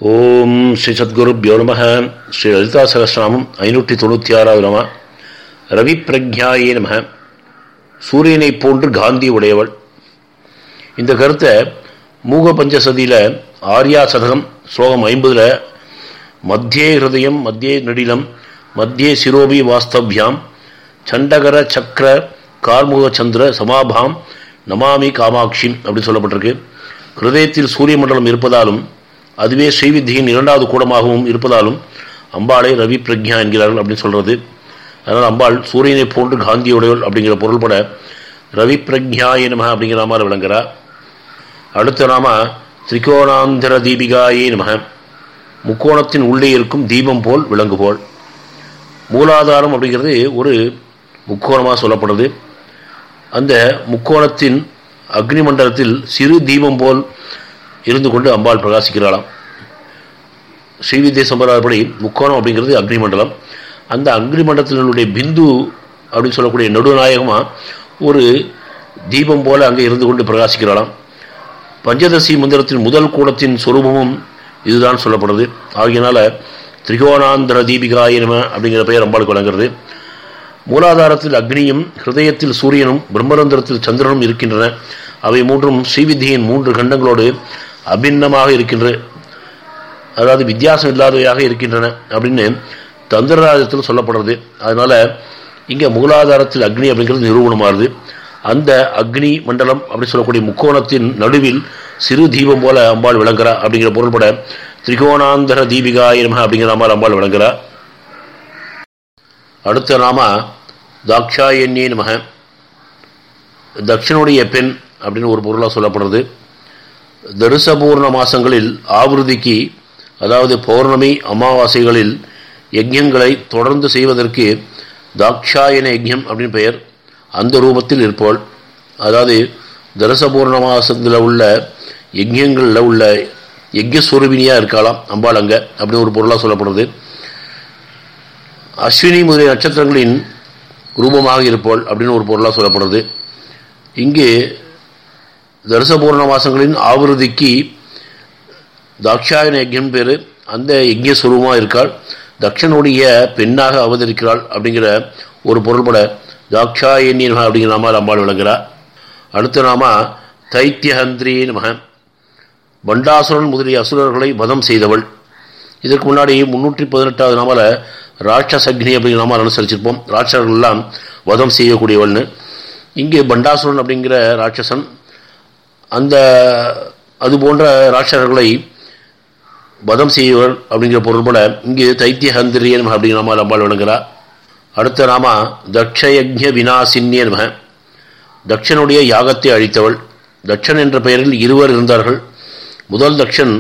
ஓம் ஸ்ரீ சத்குருப்யோ நமः. ஸ்ரீ லலிதா சகஸ்ரநாமம் 596வது நாமம். ரவி பிரக்ஞாயே நமः. சூரியனை போன்று காந்தி உடையவள். இந்த கருத்தை மூக பஞ்சசதியில் ஆர்யா சதகம் ஸ்லோகம் 50 மத்தியே ஹிருதயம் மத்தியே நடிலம் மத்தியே சிரோபி வாஸ்தவ்யாம் சண்டகர சக்கர கார்முக சந்திர சமாபாம் நமாமி காமாட்சிம் அப்படின்னு சொல்லப்பட்டிருக்கு. ஹிருதயத்தில் சூரிய மண்டலம் இருப்பதாலும் அதுவே ஸ்ரீவித்தியின் இரண்டாவது கூடமாகவும் இருப்பதாலும் அம்பாளை ரவி பிரக்ஞா என்கிறார்கள் அப்படின்னு சொல்றது. அதனால் அம்பாள் சூரியனை போன்று காந்தியுடையவள் அப்படிங்கிற பொருள்பட ரவி பிரக்ஞாயே நமः அப்படிங்கிற நாமால் விளங்குகிறார். அடுத்த நாம திரிகோணாந்தர தீபிகாயே நமः. முக்கோணத்தின் உள்ளே இருக்கும் தீபம் போல் விளங்குவோள். மூலாதாரம் அப்படிங்கிறது ஒரு முக்கோணமாக சொல்லப்படுறது. அந்த முக்கோணத்தின் அக்னி மண்டலத்தில் சிறு தீபம் போல் இருந்து கொண்டு அம்பாள் பிரகாசிக்கிறாளாம். ஸ்ரீவித்ய சம்பிரதாயப்படி முக்கோணம் அப்படிங்கிறது அக்னி மண்டலம். அந்த அக்னி மண்டலத்தினுடைய பிந்து அப்படின்னு சொல்லக்கூடிய நடுநாயகமாக ஒரு தீபம் போல அங்கே இருந்து கொண்டு பிரகாசிக்கிறாளாம். பஞ்சதசி மந்திரத்தின் முதல் கூடத்தின் சொரூபமும் இதுதான் சொல்லப்படுறது. ஆகியனால திரிகோணாந்தர தீபிகாய நம அப்படிங்கிற பெயர் அம்பாளுக்கு வழங்குறது. மூலாதாரத்தில் அக்னியும் ஹிருதயத்தில் சூரியனும் பிரம்மரந்திரத்தில் சந்திரனும் இருக்கின்றன. அவை மூன்றும் ஸ்ரீவித்தியின் 3 கண்டங்களோடு அபிண்ணமாக இருக்கின்ற, அதாவது வித்தியாசம் இல்லாதவையாக இருக்கின்றன அப்படின்னு தந்திரராஜத்தில் சொல்லப்படுறது. அதனால இங்கே மூலாதாரத்தில் அக்னி அப்படிங்கிறது நிரூபணமாகுது. அந்த அக்னி மண்டலம் அப்படின்னு சொல்லக்கூடிய முக்கோணத்தின் நடுவில் சிறு தீபம் போல அம்பாள் விளங்குறா அப்படிங்கிற பொருள்பட திரிகோணாந்தர தீபிகாய நமः அப்படிங்கிற நாமால் அம்பாள் விளங்குறா. அடுத்த நாம தாக்ஷாயண்யே நமः. தக்ஷனுடைய பெண் அப்படின்னு ஒரு பொருளாக சொல்லப்படுறது. தரிசபூர்ண மாசங்களில் ஆவிருதிக்கு, அதாவது பௌர்ணமி அமாவாசைகளில் யஜ்யங்களை தொடர்ந்து செய்வதற்கு தாக்ஷாயன யஜ்யம் அப்படின்னு பெயர். அந்த ரூபத்தில் இருப்போள். அதாவது தரிசபூர்ண மாசத்தில் உள்ள யஜ்யங்களில் உள்ள யஜ்யஸ்வரூபினியாக இருக்கலாம் அம்பாள் அங்கே அப்படின்னு ஒரு பொருளாக சொல்லப்படுறது. அஸ்வினி முதலிய நட்சத்திரங்களின் ரூபமாக இருப்போள் அப்படின்னு ஒரு பொருளாக சொல்லப்படுறது. இங்கு தரிசபூர்ண மாசங்களின் ஆவிருதிக்கு தாக்ஷாயன யஜ்யம் பேர். அந்த யஜ்ய சுரூபமாக இருக்காள். தக்ஷனுடைய பெண்ணாக அவதரிக்கிறாள் அப்படிங்கிற ஒரு பொருள்பட தாக்ஷாயண்யே நமः அப்படிங்கிற நாமால் அம்பாள் விளங்குகிறார். அடுத்த நாம தைத்தியஹந்திரியே நமः. பண்டாசுரன் முதலிய அசுரர்களை வதம் செய்தவள். இதற்கு முன்னாடி 318வது நாமால ராட்சசக்னி அப்படிங்கிற நாமால் அனுசரிச்சிருப்போம். ராட்சசர்கள் எல்லாம் வதம் செய்யக்கூடியவள்னு. இங்கே பண்டாசுரன் அப்படிங்கிற ராட்சசன் அந்த அது போன்ற ராட்சசர்களை வதம் செய்யவர் அப்படிங்கிற பொருள்பட இங்கு தைத்தியஹந்திரியே நமः அப்படிங்கிற நாமால் அம்பாள் விளங்குகிறார். அடுத்த நாம தக்ஷயஜ்ய விநாசின்யே நமः. தக்ஷனுடைய யாகத்தை அழித்தவள். தக்ஷன் என்ற பெயரில் இருவர் இருந்தார்கள். முதல் தக்ஷன்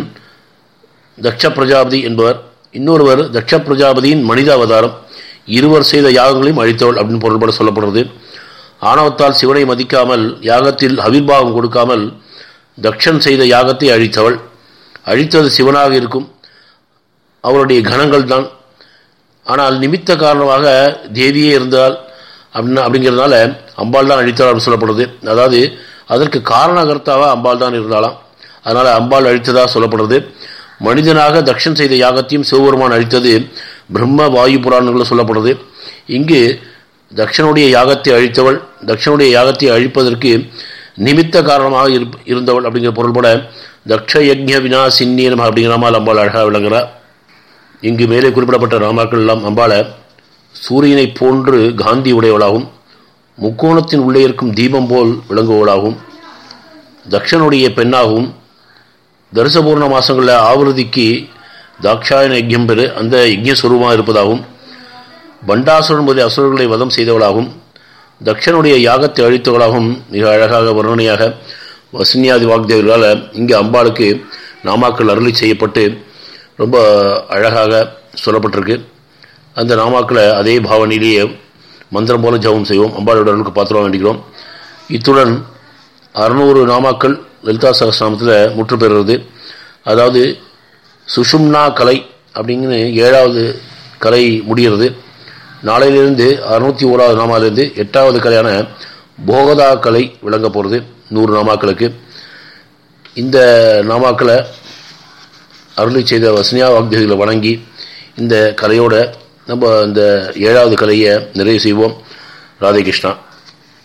தக்ஷ பிரஜாபதி என்பவர். இன்னொருவர் தக்ஷ பிரஜாபதியின் மனித அவதாரம். இருவர் செய்த யாகங்களையும் அழித்தவள் அப்படின்னு பொருள்பட சொல்லப்படுறது. ஆணவத்தால் சிவனை மதிக்காமல் யாகத்தில் அவிர்வாகம் கொடுக்காமல் தக்ஷன் செய்த யாகத்தை அழித்தவள். அழித்தது சிவனாக இருக்கும், அவருடைய கணங்கள் தான். ஆனால் நிமித்த காரணமாக தேவியே இருந்தால் அப்படிங்கிறதுனால அம்பாள் தான் அழித்தாள் அப்படின்னு சொல்லப்படுது. அதாவது அதற்கு காரணகர்த்தாவா அம்பாள் தான் இருந்தாலாம். அதனால அம்பாள் அழித்ததாக சொல்லப்படுறது. மனிதனாக தக்ஷன் செய்த யாகத்தையும் சிவபெருமான் அழித்தது பிரம்ம வாயு புராணங்களில் சொல்லப்படுது. இங்கு தக்ஷனுடைய யாகத்தை அழித்தவள், தக்ஷனுடைய யாகத்தை அழிப்பதற்கு நிமித்த காரணமாக இருந்தவள் அப்படிங்கிற பொருள்பட தக்ஷயஜ்ய விநாசின்யே நமः அப்படிங்கிற நாமால் அம்பாள் அழகாக விளங்குகிறார். இங்கு மேலே குறிப்பிடப்பட்ட நாமாக்கள் எல்லாம் அம்பாளை சூரியனை போன்று காந்தி உடையவளாகவும் முக்கோணத்தின் உள்ளே இருக்கும் தீபம் போல் விளங்குவவளாகவும் தக்ஷனுடைய பெண்ணாகவும் தரிசபூர்ண மாசங்களில் ஆவிருதிக்கு தாக்ஷாயன யஜ்யம் பெரு அந்த யஜ்ய சுரூபமாக இருப்பதாகவும் பண்டாசுரன் முதலிய அசுரர்களை வதம் செய்தவளாகவும் தக்ஷனுடைய யாகத்தை அழித்தவளாகவும் மிக அழகாக வர்ணனையாக வசின்யாதி வாக்தேவர்களால் இங்கே அம்பாளுக்கு நாமாக்கள் அருளி செய்யப்பட்டு ரொம்ப அழகாக சொல்லப்பட்டிருக்கு. அந்த நாமாக்களை அதே பாவனையிலேயே மந்திரம் போல ஜபம் செய்வோம். அம்பாளோட அருளுக்கு பாத்திரம் வேண்டிக்கிறோம். இத்துடன் 600 நாமாக்கள் லலிதா சகஸ்ரநாமத்தில் முற்று பெறுறது. அதாவது சுஷும்னா கலை அப்படிங்கிற 7வது கலை முடிகிறது. நாளையிலிருந்து 601வது நாமாலிருந்து 8வது கலையான போகதா கலை விளங்க போகிறது 100 நாமாக்களுக்கு. இந்த நாமாக்களை அருளி செய்த வசனியா வாக்தேவிகளை வணங்கி இந்த கலையோட நம்ம இந்த 7வது கலையை நிறைவு செய்வோம். ராதே கிருஷ்ணா.